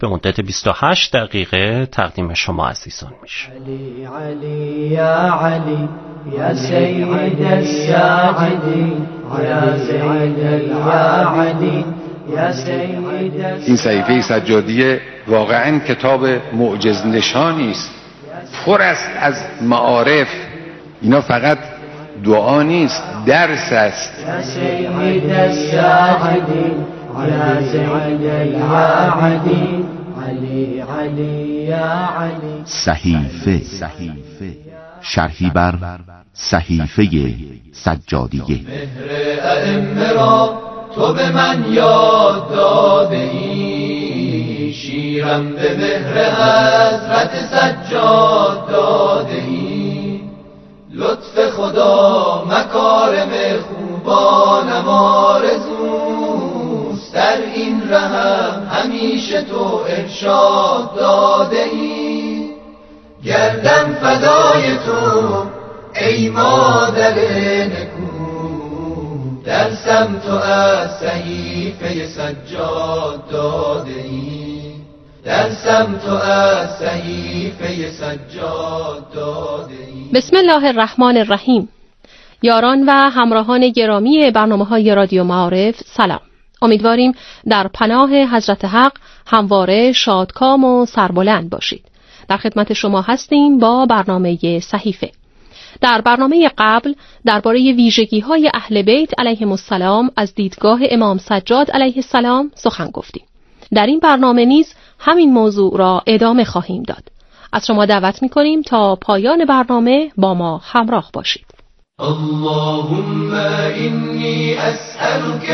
به مدت 28 دقیقه تقدیم شما عزیزان میشه. علی علی یا علی یا سید الساجدین یا سید یا علی یا سید. این صحیفه سجادیه واقعا کتاب معجز نشانی است، پر است از معارف. اینا فقط دعا نیست، درس است. یا سید الساجدین یا سید یا علی علی علی یا علی. صحیفه شرحی بر صحیفه سجادیه. مهر ائمه را تو به من یاد داده ای، شیرم به مهر حضرت سجاد داده ای. لطف خدا مکارم خوبانم آرزوست، در این رهم همیشه تو ارشاد داده ای. گردم فدای تو ای مادر نکو، درسم تو از صحیفه سجاد داده ای. درسم تو از صحیفه سجاد داده ای. بسم الله الرحمن الرحیم. یاران و همراهان گرامی برنامه‌های رادیو معارف سلام. امیدواریم در پناه حضرت حق همواره شادکام و سربلند باشید. در خدمت شما هستیم با برنامه صحیفه. در برنامه قبل درباره ویژگی‌های اهل بیت علیهم السلام از دیدگاه امام سجاد علیه السلام سخن گفتیم. در این برنامه نیز همین موضوع را ادامه خواهیم داد. از شما دعوت می‌کنیم تا پایان برنامه با ما همراه باشید. اللهم انی اسألك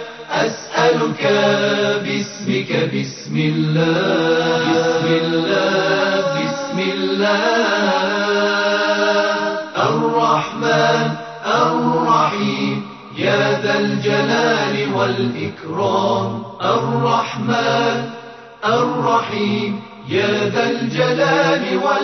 باسمك بسم الله بسم الله الرحمن الرحیم یا ذا الجلال والإکرام. الرحمن الرحیم یا ذا الجلال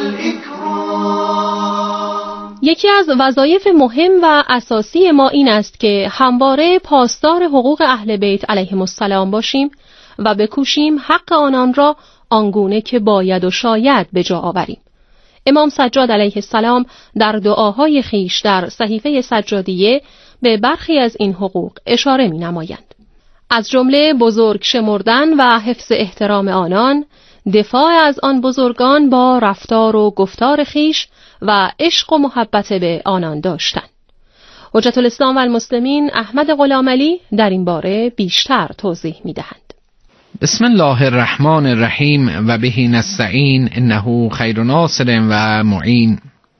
والإکرام. یکی از وظایف مهم و اساسی ما این است که همواره پاسدار حقوق اهل بیت علیهم السلام باشیم و بکوشیم حق آنان را آنگونه که باید و شاید به جا آوریم. امام سجاد علیه السلام در دعاهای خیش در صحیفه سجادیه به برخی از این حقوق اشاره می نمایند. از جمله بزرگ شمردن و حفظ احترام آنان، دفاع از آن بزرگان با رفتار و گفتار خیش و عشق و محبت به آنان داشتن. حجت الاسلام و المسلمین احمد غلامعلی در این باره بیشتر توضیح می‌دهند. بسم الله الرحمن الرحیم و به نستعین انه خیر ناصر و معین.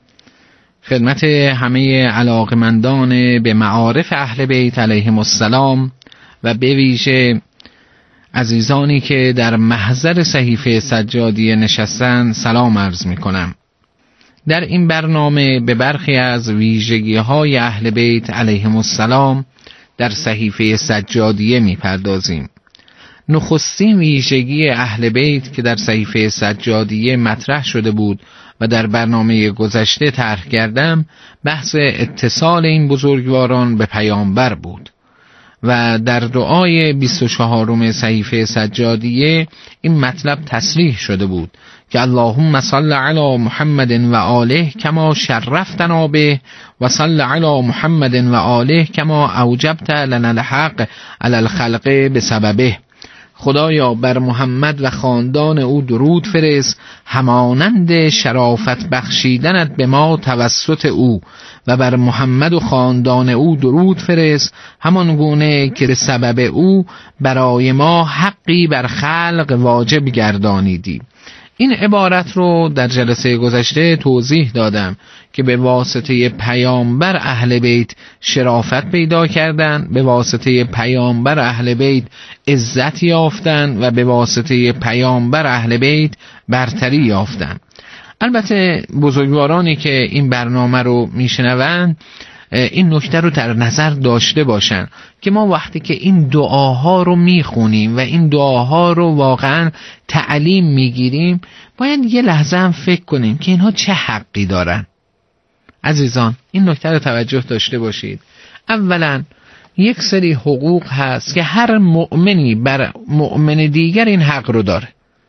خدمت همه علاقمندان به معارف اهل بیت علیهم السلام و به ویژه عزیزانی که در محضر صحیفه سجادیه نشستن سلام عرض می‌کنم. در این برنامه به برخی از ویژگی‌های اهل بیت علیهم السلام در صحیفه سجادیه می‌پردازیم. نخستین ویژگی اهل بیت که در صحیفه سجادیه مطرح شده بود و در برنامه گذشته طرح کردم، بحث اتصال این بزرگواران به پیامبر بود و در دعای 24 صحیفه سجادیه این مطلب تصریح شده بود که اللهم صل علی محمد و آله کما شرفتنا به و صل علی محمد و آله کما اوجبت لنا الحق علی الخلق بسببه. خدایا بر محمد و خاندان او درود فرست همانند شرافت بخشیدنت به ما توسط او، و بر محمد و خاندان او درود فرست همان گونه که به سبب او برای ما حقی بر خلق واجب گردانیدی. این عبارت رو در جلسه گذشته توضیح دادم که به واسطه پیامبر اهل بیت شرافت پیدا کردن، به واسطه پیامبر اهل بیت عزت یافتن و به واسطه پیامبر اهل بیت برتری یافتن. البته بزرگوارانی که این برنامه رو میشنوند این نکته رو در نظر داشته باشن که ما وقتی که این دعاها رو میخونیم و این دعاها رو واقعا تعلیم میگیریم باید یه لحظه هم فکر کنیم که اینها چه حقی دارن. عزیزان این نکته رو توجه داشته باشید. اولا یک سری حقوق هست که هر مؤمنی بر مؤمن دیگر این حق رو داره.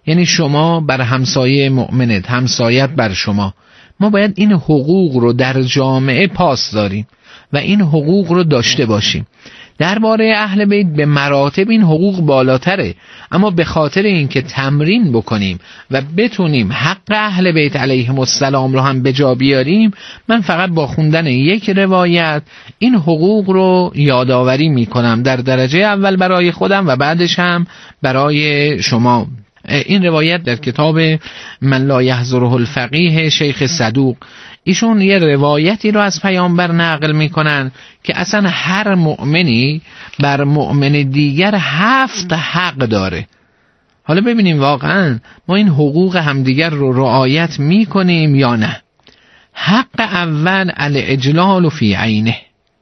یعنی شما بر همسایه مؤمنت، همسایت بر شما. ما باید این حقوق رو در جامعه پاس داریم و این حقوق رو داشته باشیم. درباره اهل بیت به مراتب این حقوق بالاتره، اما به خاطر اینکه تمرین بکنیم و بتونیم حق اهل بیت علیهم السلام رو هم به جا بیاریم، من فقط با خوندن یک روایت این حقوق رو یادآوری میکنم، در درجه اول برای خودم و بعدش هم برای شما. این روایت در کتاب من لا یحضره الفقیه شیخ صدوق، ایشون یه روایتی رو از پیامبر نقل میکنن که اصلا هر مؤمنی بر مؤمن دیگر 7 حق داره. حالا ببینیم واقعا ما این حقوق همدیگر رو رعایت میکنیم یا نه. حق اول الاجلال فی عینه،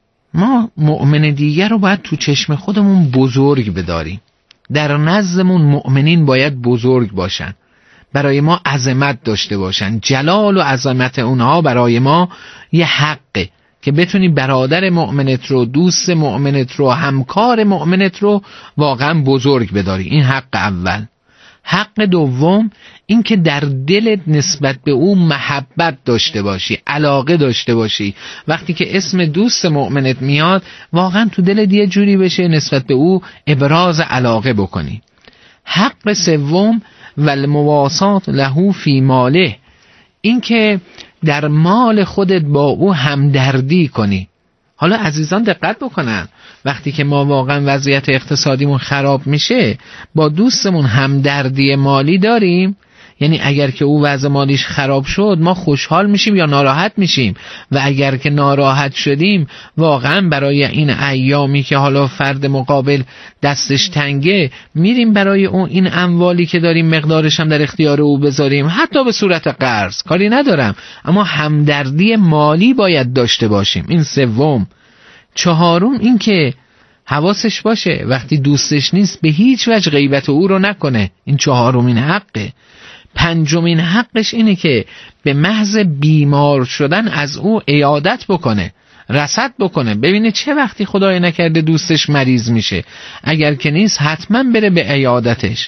ما مؤمن دیگر رو باید تو چشم خودمون بزرگ بداریم. در نزدمون مؤمنین باید بزرگ باشن، برای ما عظمت داشته باشن. جلال و عظمت اونها برای ما یه حقه که بتونی برادر مؤمنت رو، دوست مؤمنت رو، همکار مؤمنت رو واقعا بزرگ بداری. این حق اول. حق دوم این که در دلت نسبت به او محبت داشته باشی، علاقه داشته باشی. وقتی که اسم دوست مؤمنت میاد واقعا تو دلت یه جوری بشه نسبت به او ابراز علاقه بکنی. حق سوم والمواسات له فی ماله، این که در مال خودت با او همدردی کنی. حالا عزیزان دقت بکنن، وقتی که ما واقعا وضعیت اقتصادیمون خراب میشه با دوستمون همدردی مالی داریم؟ یعنی اگر که او وضع مالیش خراب شد ما خوشحال میشیم یا ناراحت میشیم؟ و اگر که ناراحت شدیم واقعا برای این ایامی که حالا فرد مقابل دستش تنگه میریم برای اون این اموالی که داریم مقدارش هم در اختیار او بذاریم، حتی به صورت قرض، کاری ندارم، اما همدردی مالی باید داشته باشیم. این سوم. چهارم این که حواسش باشه وقتی دوستش نیست به هیچ وجه غیبت او رو نکنه. این چهارمین حقه. پنجمین حقش اینه که به محض بیمار شدن از او عیادت بکنه، رصد بکنه، ببینه چه وقتی خدای نکرده دوستش مریض میشه، اگر که نیست حتما بره به عیادتش.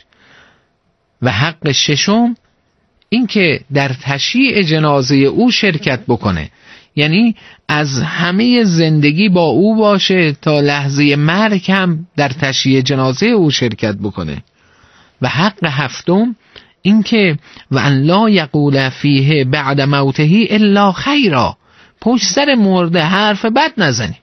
و حق ششم این که در تشییع جنازه او شرکت بکنه، یعنی از همه زندگی با او باشه تا لحظه مرگ هم در تشییع جنازه او شرکت بکنه. و حق هفتم این که و ان لا یقول فیه بعد موته الا خیرا، پشت سر مرده حرف بد نزنی.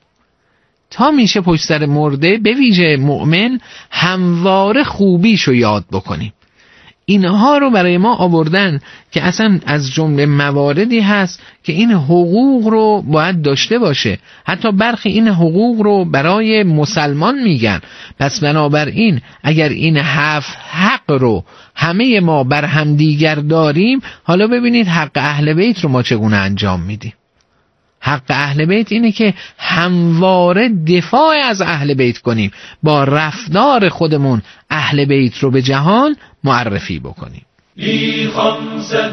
تا میشه پشت سر مرده به ویژه مؤمن همواره خوبیشو یاد بکنیم. اینها رو برای ما آوردن که اصلا از جمله مواردی هست که این حقوق رو باید داشته باشه. حتی برخی این حقوق رو برای مسلمان میگن. پس بنابراین اگر این 7 حق رو همه ما بر هم دیگر داریم، حالا ببینید حق اهل بیت رو ما چگونه انجام میدیم. حق اهل بیت اینه که همواره دفاع از اهل بیت کنیم، با رفتار خودمون اهل بیت رو به جهان معرفی بکنیم. لی خمسة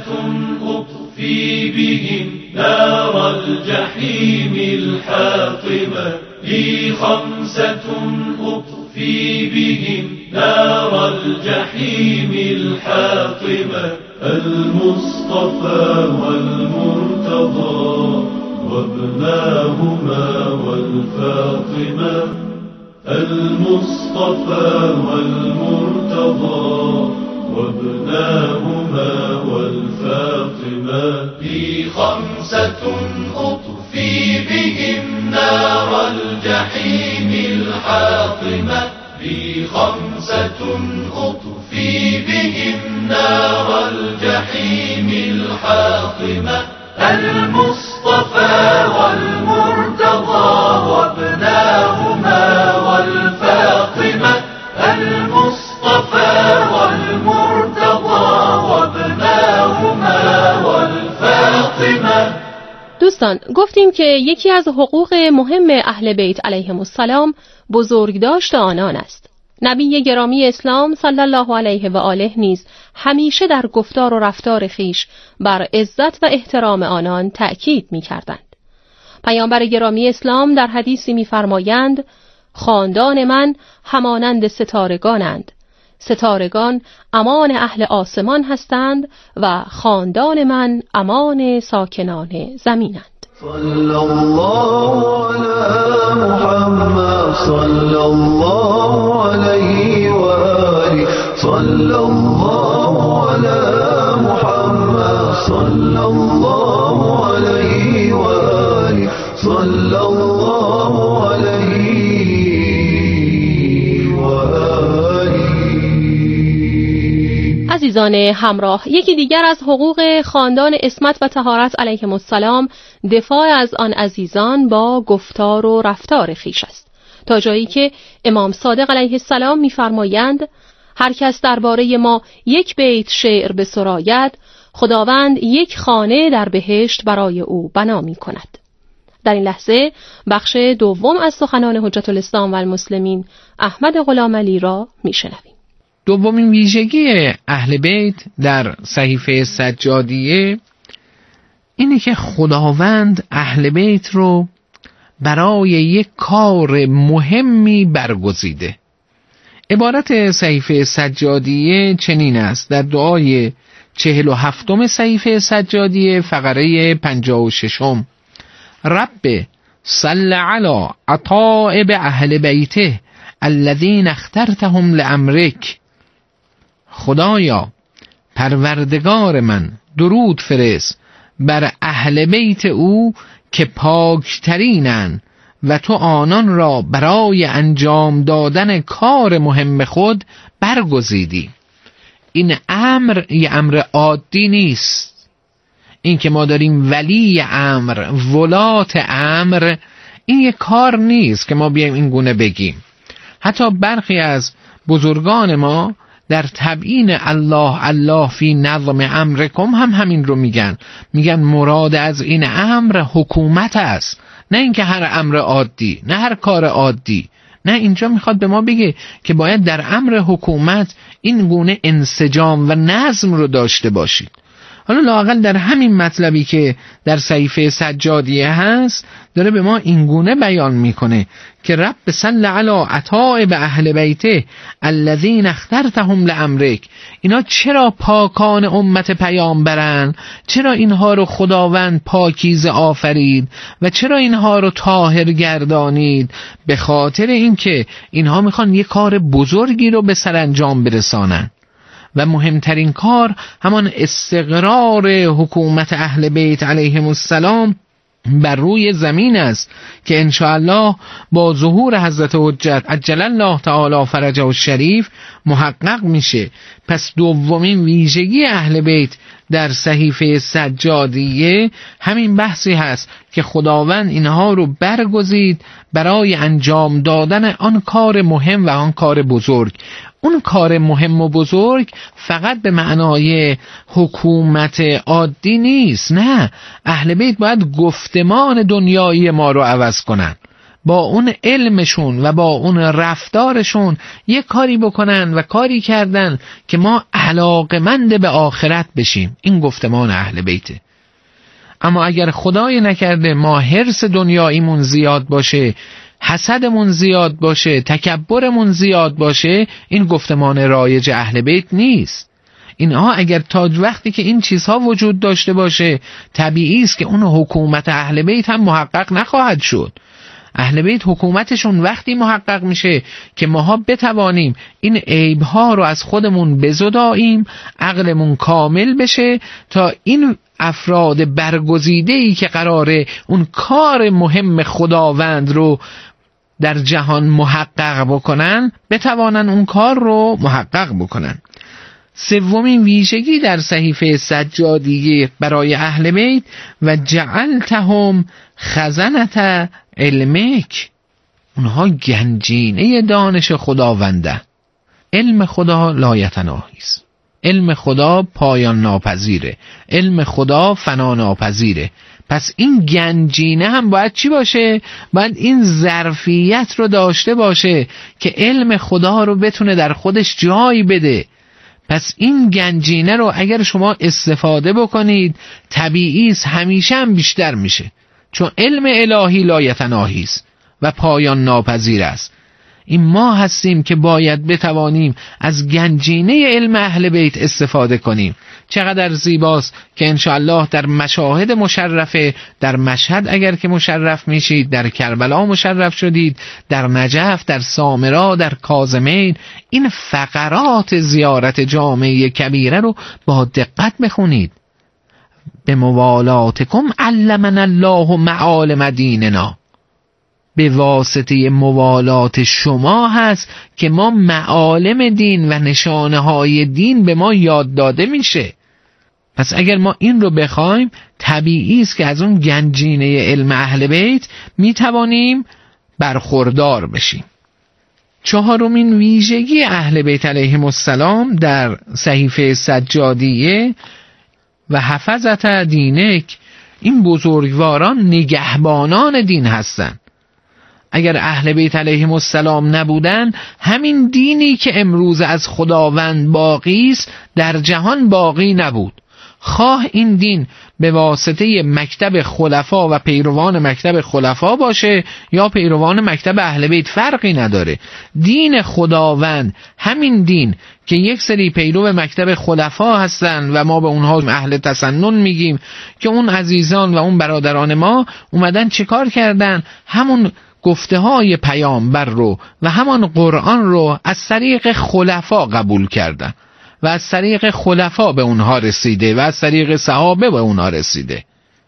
اطفی بهم نار الجحیم الحاطمة، لی خمسة اطفی بهم نار الجحیم الحاطمة، المصطفى والمرتضى وابناهما والفاطمة، المصطفى والمرتضى وابناهما والفاطمة، لي 5 أطفي بهم نار الجحيم الحاطمة، لي 5 أطفي بهم نار الجحيم الحاطمة، المصطفى والمرتضى وابناهما والفاطمة، المصطفى والمرتضى وابناهما والفاطمة. دوستان، گفتیم که یکی از حقوق مهم اهل بیت علیهم السلام بزرگداشت آنان است. نبی گرامی اسلام صلی الله علیه و آله نیز همیشه در گفتار و رفتار خیش بر عزت و احترام آنان تأکید می‌کردند. پیامبر گرامی اسلام در حدیثی می‌فرمایند: خاندان من همانند ستارگانند، ستارگان امان اهل آسمان هستند و خاندان من امان ساکنان زمینند. صلی الله علی محمد صلی الله علیه و آله صلی الله علی محمد صلی الله علیه و آله صلی الله علیه و آله. عزیزان همراه، یکی دیگر از حقوق خاندان عصمت و طهارت علیهم السلام دفاع از آن عزیزان با گفتار و رفتار خویش است، تا جایی که امام صادق علیه السلام می‌فرمایند هر کس درباره ما یک بیت شعر بسراید، خداوند یک خانه در بهشت برای او بنا می‌کند. در این لحظه بخش دوم از سخنان حجت الاسلام و المسلمین احمد غلامعلی را می‌شنویم. دومین ویژگی اهل بیت در صحیفه سجادیه اینه که خداوند اهل بیت رو برای یک کار مهمی برگزیده. عبارت صحیفه سجادیه چنین است در دعای 47 صحیفه سجادیه فقره 56: رب صل علی عطائب اهل بیته الذین اخترتهم لامرک. خدایا پروردگار من درود فرست بر اهل بیت او که پاکترینن و تو آنان را برای انجام دادن کار مهم خود برگزیدی. این امر یه امر عادی نیست. این که ما داریم ولی امر، ولات امر، این یه کار نیست که ما بیایم این گونه بگیم. حتی برخی از بزرگان ما در تبیین الله فی نظم امرکم هم همین رو میگن مراد از این امر حکومت است، نه اینکه هر امر عادی، نه هر کار عادی. نه، اینجا میخواد به ما بگه که باید در امر حکومت این گونه انسجام و نظم رو داشته باشید. حالا لااقل در همین مطلبی که در صحیفه سجادیه هست داره به ما این گونه بیان میکنه که رب صل علی عطائب اهل بیته الذین اخترتهم لامرک. اینا چرا پاکان امت پیامبرن؟ چرا اینها رو خداوند پاکیزه آفرید و چرا اینها رو طاهر گردانید؟ به خاطر اینکه اینها میخوان یک کار بزرگی رو به سرانجام برسانن و مهمترین کار همان استقرار حکومت اهل بیت علیهم السلام بر روی زمین است که انشاءالله با ظهور حضرت حجت عجل الله تعالی فرجه الشریف محقق میشه. پس دومین ویژگی اهل بیت در صحیفه سجادیه همین بحثی هست که خداوند اینها رو برگزید برای انجام دادن آن کار مهم و آن کار بزرگ. اون کار مهم و بزرگ فقط به معنای حکومت عادی نیست، نه، اهل بیت باید گفتمان دنیایی ما رو عوض کنن، با اون علمشون و با اون رفتارشون یک کاری بکنن و کاری کردن که ما علاقمند به آخرت بشیم. این گفتمان اهل بیته. اما اگر خدای نکرده ما حرص دنیاییمون زیاد باشه، حسدمون زیاد باشه، تکبرمون زیاد باشه، این گفتمان رایج اهل بیت نیست. اینها اگر تا وقتی که این چیزها وجود داشته باشه، طبیعی است که اون حکومت اهل بیت هم محقق نخواهد شد. اهل بیت حکومتشون وقتی محقق میشه که ماها بتوانیم این عیبها رو از خودمون بزداییم، عقلمون کامل بشه تا این افراد برگزیده‌ای که قراره اون کار مهم خداوند رو در جهان محقق بکنن بتوانن اون کار رو محقق بکنن. سومین ویژگی در صحیفه سجادیه برای اهل بیت و جعلتهم خزنة علمک، اونها گنجینه دانش خداونده. علم خدا لایتناهی است، علم خدا پایان ناپذیره، علم خدا فنا ناپذیره. پس این گنجینه هم باید چی باشه؟ باید این ظرفیت رو داشته باشه که علم خدا رو بتونه در خودش جای بده. پس این گنجینه رو اگر شما استفاده بکنید طبیعی است همیشه هم بیشتر میشه، چون علم الهی لایتناهی است و پایان ناپذیر است. این ما هستیم که باید بتوانیم از گنجینه علم اهل بیت استفاده کنیم. چقدر زیباست که انشاءالله در مشاهد مشرفه، در مشهد اگر که مشرف میشید، در کربلا مشرف شدید، در نجف، در سامرا، در کاظمین، این فقرات زیارت جامعه کبیره رو با دقت بخونید. به موالاتکم علمنا الله معالم دیننا، به واسطه موالات شما هست که ما معالم دین و نشانه های دین به ما یاد داده میشه. پس اگر ما این رو بخوایم، طبیعی است که از اون گنجینه علم اهل بیت میتوانیم برخوردار بشیم. چهارمین ویژگی اهل بیت علیهم السلام در صحیفه سجادیه و حفظت دینک، این بزرگواران نگهبانان دین هستند. اگر اهل بیت علیهم السلام نبودن، همین دینی که امروز از خداوند باقی است در جهان باقی نبود. خواه این دین به واسطه مکتب خلفا و پیروان مکتب خلفا باشه یا پیروان مکتب اهل بیت، فرقی نداره. دین خداوند، همین دین که یک سری پیرو مکتب خلفا هستن و ما به اونها اهل تسنن میگیم، که اون عزیزان و اون برادران ما اومدن چیکار کردن؟ همون گفته های پیامبر رو و همان قرآن رو از طریق خلفا قبول کردن و از طریق خلفا به اونها رسیده و از طریق صحابه به اونها رسیده.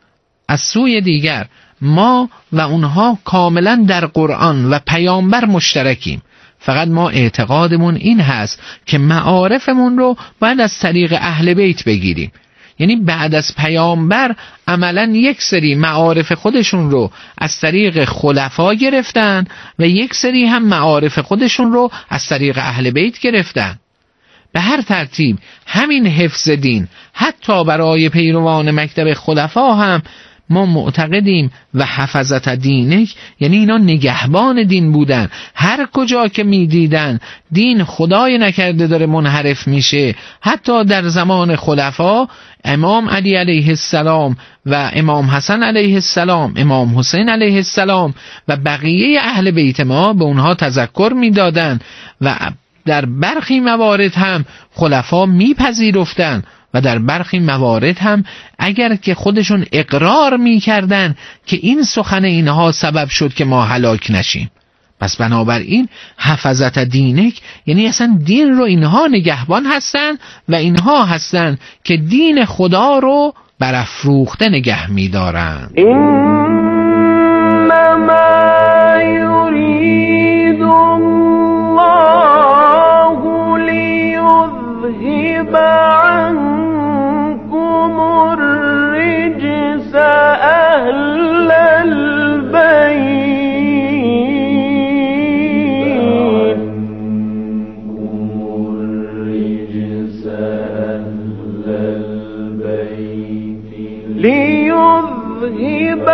از سوی دیگر ما و اونها کاملا در قرآن و پیامبر مشترکیم، فقط ما اعتقادمون این هست که معارفمون رو باید از طریق اهل بیت بگیریم. یعنی بعد از پیامبر عملا یک سری معارف خودشون رو از طریق خلفا گرفتن و یک سری هم معارف خودشون رو از طریق اهل بیت گرفتن. به هر ترتیب همین حفظ دین حتی برای پیروان مکتب خلفا هم ما معتقدیم و حفظت دینک یعنی اینا نگهبان دین بودن. هر کجا که می دیدن دین خدای نکرده داره منحرف میشه، حتی در زمان خلفا امام علی علیه السلام و امام حسن علیه السلام، امام حسین علیه السلام و بقیه اهل بیت ما به اونها تذکر می دادن و در برخی موارد هم خلفا میپذیرفتن و در برخی موارد هم اگر که خودشون اقرار میکردن که این سخن اینها سبب شد که ما هلاک نشیم. پس بنابراین حفظت دینک یعنی اصلا دین رو اینها نگهبان هستن و اینها هستن که دین خدا رو برافروخته نگه میدارن. انما یرید الله لیذهب عنکم الرجس اهل البیت ليذهب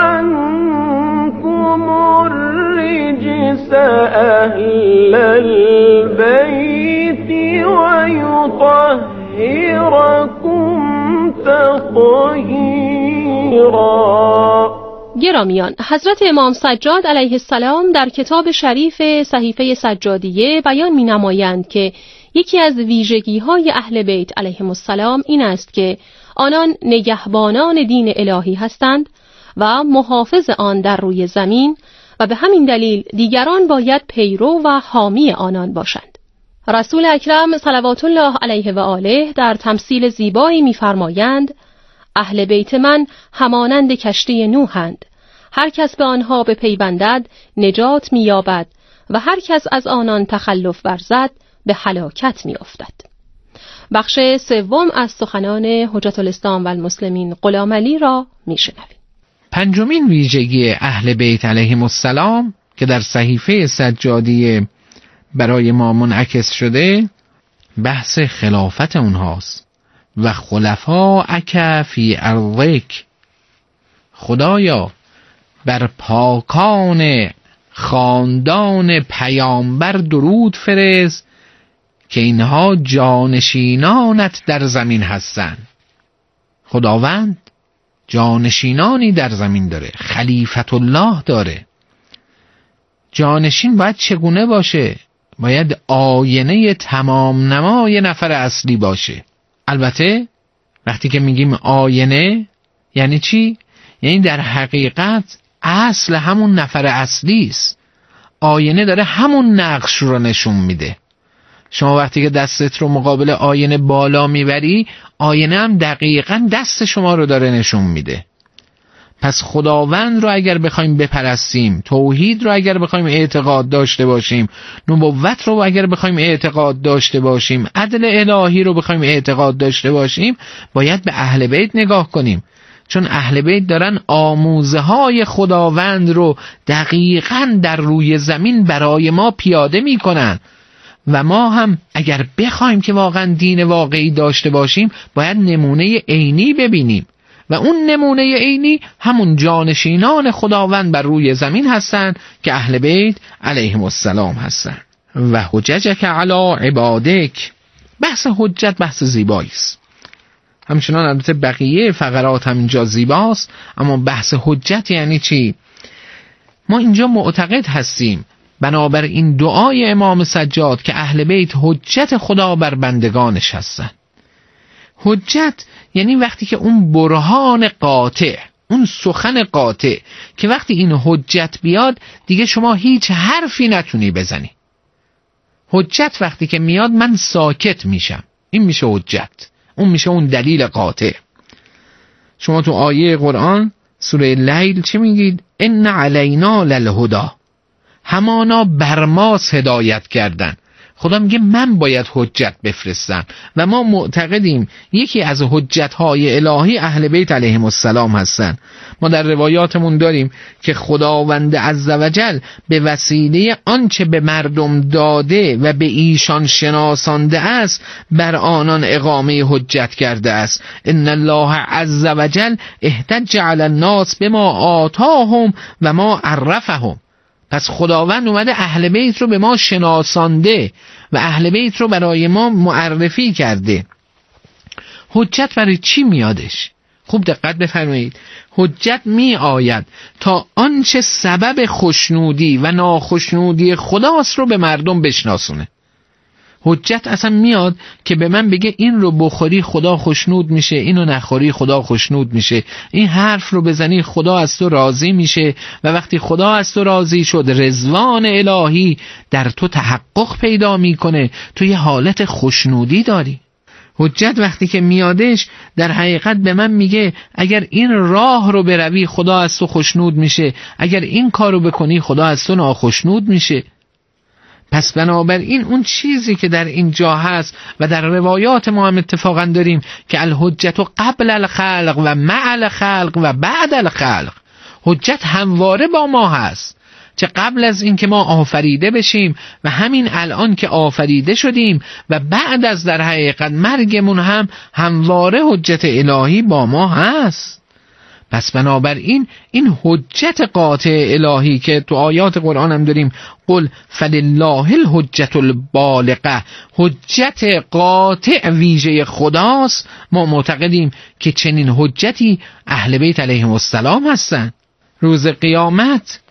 عنكم الرجس أهل البيت ويطهركم تطهيرا. گرامیان، حضرت امام سجاد علیه السلام در کتاب شریف صحیفه سجادیه بیان می نمایند که یکی از ویژگی‌های اهل بیت علیهم السلام این است که آنان نگهبانان دین الهی هستند و محافظ آن در روی زمین و به همین دلیل دیگران باید پیرو و حامی آنان باشند. رسول اکرم صلوات الله علیه و آله در تمثیل زیبایی می‌فرمایند: اهل بیت من همانند کشتی نوحند، هر کس به آنها بپیوندد نجات می‌یابد و هر کس از آنان تخلف ورزد به هلاکت می‌افتد. بخش سوم از سخنان حجت الاسلام و المسلمین غلام علی را میشنویم. پنجمین ویژگی اهل بیت علیهم السلام که در صحیفه سجادیه برای ما منعکس شده بحث خلافت اونهاست. و خلفاءک فی ارضک، خدایا بر پاکان خاندان پیامبر درود فرست که اینها جانشینانت در زمین هستند. خداوند جانشینانی در زمین داره، خلیفت الله داره. جانشین باید چگونه باشه؟ باید آینه تمام نمای نفر اصلی باشه. البته وقتی که میگیم آینه یعنی چی؟ یعنی در حقیقت اصل همون نفر اصلی است. آینه داره همون نقش رو نشون میده. شما وقتی که دستت رو مقابل آینه بالا میبری، آینه هم دقیقاً دست شما رو داره نشون میده. پس خداوند رو اگر بخوایم بپرستیم، توحید رو اگر بخوایم اعتقاد داشته باشیم، نبوت رو اگر بخوایم اعتقاد داشته باشیم، عدل الهی رو بخوایم اعتقاد داشته باشیم، باید به اهل بیت نگاه کنیم. چون اهل بیت دارن آموزه های خداوند رو دقیقاً در روی زمین برای ما پیاده می کنن و ما هم اگر بخوایم که واقعاً دین واقعی داشته باشیم باید نمونه عینی ببینیم و اون نمونه عینی همون جانشینان خداوند بر روی زمین هستند که اهل بیت علیهم السلام هستند. و حججک علی عبادک. بحث حجت بحث زیبایی است. همچنان البته بقیه فقرات هم اینجا زیباست، اما بحث حجت یعنی چی؟ ما اینجا معتقد هستیم بنابر این دعای امام سجاد که اهل بیت حجت خدا بر بندگانش هستن. حجت یعنی وقتی که اون برهان قاطع، اون سخن قاطع که وقتی این حجت بیاد دیگه شما هیچ حرفی نتونی بزنی. حجت وقتی که میاد من ساکت میشم، این میشه حجت، اون میشه اون دلیل قاطع. شما تو آیه قرآن سوره لیل چه میگید؟ ان علینا للهدی، همانا بر ماست هدایت کردن. خدا میگه من باید حجت بفرستم و ما معتقدیم یکی از حجت‌های الهی اهل بیت علیهم السلام هستن. ما در روایاتمون داریم که خداوند عزوجل به وسیله آنچه به مردم داده و به ایشان شناسانده است بر آنان اقامه حجت کرده است. ان الله عزوجل احتج علی الناس بما آتاهم و ما عرفهم. پس خداوند اومده اهل بیت رو به ما شناسانده و اهل بیت رو برای ما معرفی کرده. حجت برای چی میادش؟ خوب دقت بفرمایید. حجت می آید تا آنچه سبب خوشنودی و ناخوشنودی خداست رو به مردم بشناسونه. حجت اصلا میاد که به من بگه این رو بخوری خدا خوشنود میشه، اینو نخوری خدا خوشنود میشه، این حرف رو بزنی خدا از تو راضی میشه و وقتی خدا از تو راضی شد رضوان الهی در تو تحقق پیدا میکنه، تو یه حالت خوشنودی داری. حجت وقتی که میادش در حقیقت به من میگه اگر این راه رو بروی خدا از تو خوشنود میشه، اگر این کار رو بکنی خدا از تو ناخوشنود میشه. پس بنابراین اون چیزی که در اینجا هست و در روایات ما هم اتفاقا داریم که الحجت قبل الخلق و مع الخلق و بعد الخلق، حجت همواره با ما هست، چه قبل از این که ما آفریده بشیم و همین الان که آفریده شدیم و بعد از در حقیقت مرگمون هم همواره حجت الهی با ما هست. پس بنابراین این حجت قاطع الهی که تو آیات قرآن هم داریم قل فلله الحجت البالغه، حجت قاطع ویژه خداست، ما معتقدیم که چنین حجتی اهل بیت علیهم السلام هستند. روز قیامت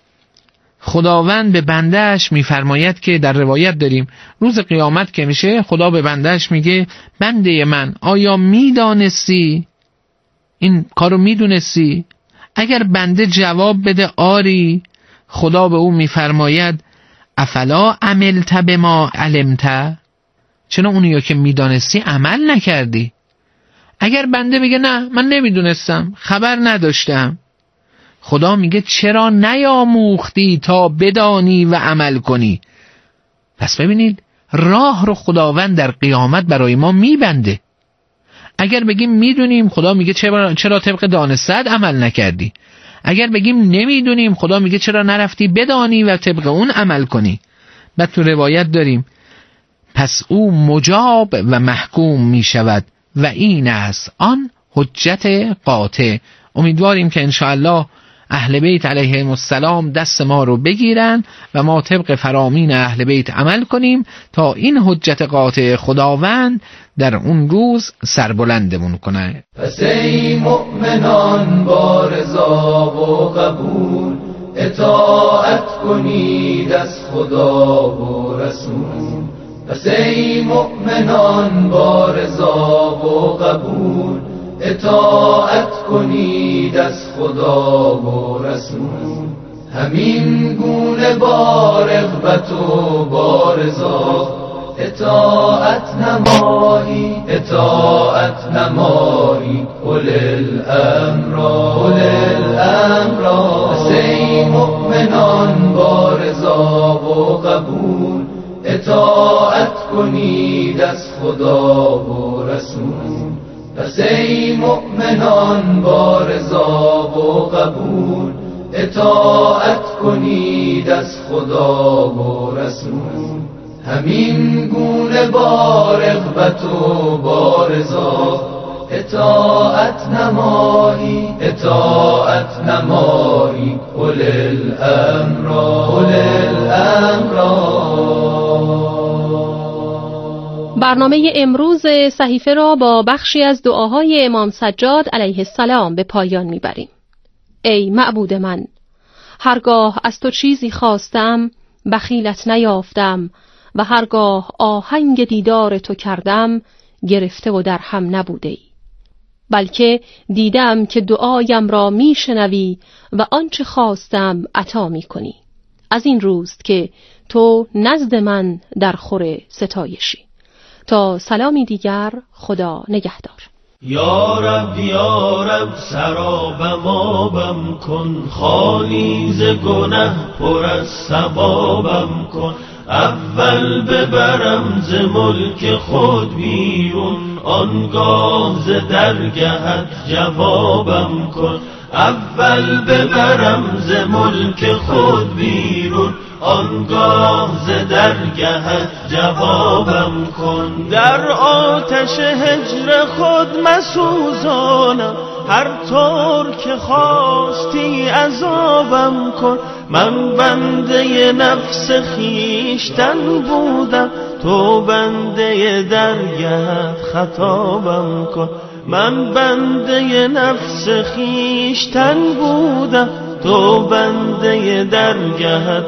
خداوند به بندهش میفرماید که در روایت داریم روز قیامت که میشه خدا به بندهش میگه بنده من آیا میدانستی؟ این کارو میدونستی؟ اگر بنده جواب بده آری، خدا به او میفرماید افلا عملت بما علمت، چرا اونیو که میدانستی عمل نکردی؟ اگر بنده بگه نه من نمیدونستم، خبر نداشتم، خدا میگه چرا نیاموختی تا بدانی و عمل کنی؟ پس ببینید راه رو خداوند در قیامت برای ما میبنده. اگر بگیم میدونیم خدا میگه چرا طبق دانستت عمل نکردی؟ اگر بگیم نمیدونیم خدا میگه چرا نرفتی بدانی و طبق اون عمل کنی؟ بعد تو روایت داریم پس او مجاب و محکوم میشود و این است آن حجت قاطع. امیدواریم که انشاءالله اهل بیت علیهم السلام دست ما رو بگیرن و ما طبق فرامین اهل بیت عمل کنیم تا این حجت قاطع خداوند در اون روز سربلندمون کنه. پس ای مؤمنان با رضا و قبول اطاعت کنید از خدا و رسول. پس ای مؤمنان با رضا و قبول اطاعت کنید از خدا و رسول. همین گونه با رغبت و با رضا اطاعت نمایی اولی الامر. پس ای مؤمنان با رضا و قبول اطاعت کنید از خدا و رسول. پس ای مؤمنان با رضا و قبول اطاعت کنید از خدا و رسول. همین گونه با رغبت و با رضا اطاعت نمایی اولی الامر. برنامه امروز صحیفه را با بخشی از دعاهای امام سجاد علیه السلام به پایان میبریم. ای معبود من، هرگاه از تو چیزی خواستم بخیلت نیافتم و هرگاه آهنگ دیدار تو کردم گرفته و در هم نبوده ای، بلکه دیدم که دعایم را میشنوی و آنچه خواستم عطا میکنی. از این روست که تو نزد من در خور ستایشی. تا سلامی دیگر، خدا نگهدار. یا رب سرابم آبم کن، خالی ز گنه پر از ثوابم کن. اول ببرم ز ملک خود بیرون، آنگاه ز درگهت جوابم کن. اول ببرم ز ملک خود بیرون، آنگاه ز درگهت جوابم کن. در آتش هجر خود مسوزانم، هر طور که خواستی عذابم کن. من بنده نفس خیشتن بودم، تو بنده درگهت خطابم کن. من بنده نفس خیشتن بودم، تو بنده درگهت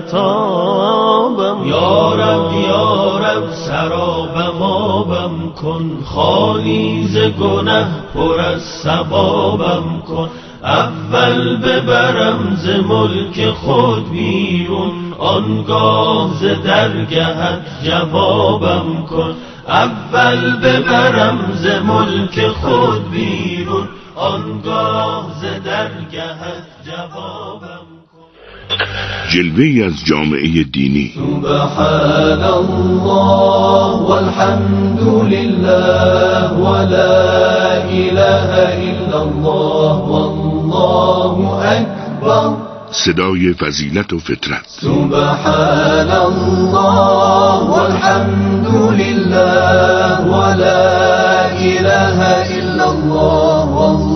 خطابم. یا رب سرابم آبم کن، خالی ز گنه پر از ثوابم کن. اول ببرم ز ملک خود بیرون، آنگاه ز درگهت جوابم کن. اول ببرم ز ملک خود بیرون، آنگاه ز درگهت جوابم کن. جلوه‌ای از جامعه دینی. سبحان الله والحمد لله ولا اله الا الله والله اکبر. صدای فضیلت و فطرت. سبحان الله والحمد لله ولا اله الا الله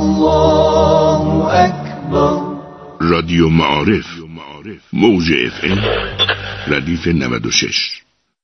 والله اکبر. رادیو معارف، موج FM ردیف 96.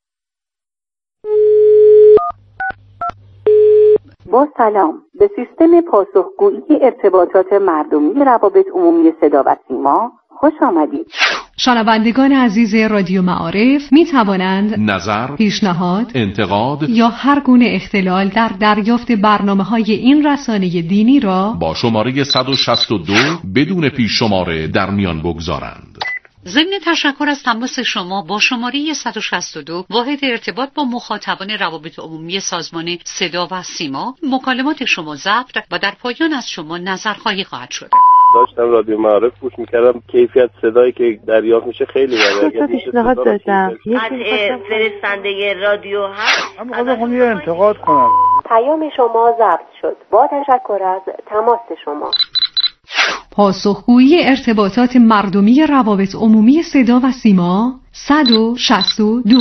با سلام، به سیستم پاسخگویی ارتباطات مردمی روابط عمومی صدا و سیما خوش آمدید. شنوندگان عزیز رادیو معارف می توانند نظر، پیشنهاد، انتقاد یا هر گونه اختلال در دریافت برنامه‌های این رسانه دینی را با شماره 162 بدون پیش شماره در میان بگذارند. ضمن تشکر از تماس شما با شماره 162 واحد ارتباط با مخاطبان روابط عمومی سازمان صدا و سیما، مکالمات شما ضبط و در پایان از شما نظرخواهی خواهد شد. داشتم رادیو معارف گوش میکردم، کیفیت صدایی که دریافت میشه خیلی بالا. پیشنهاد داشتم فرستنده رادیو هست. من یه انتقاد کنم. پیام شما ضبط شد. با تشکر از تماس شما. پاسخگویی ارتباطات مردمی روابط عمومی صدا و سیما 162.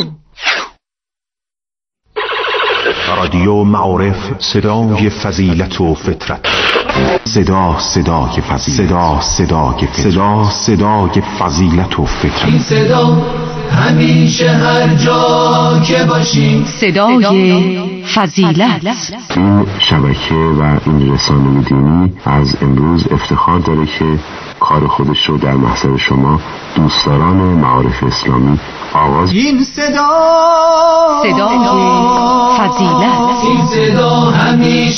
رادیو معارف، صدای فضیلت و فطرت. صدای فضیلت و فطرت. این صدا همیشه هر جا که باشیم صدای فضیلت. این شبکه و این رسانه دینی از امروز افتخار داره که کار خودش رو در محضر شما دوستداران معارف اسلامی آغاز. این صدای فضیلت، این صدا همیشه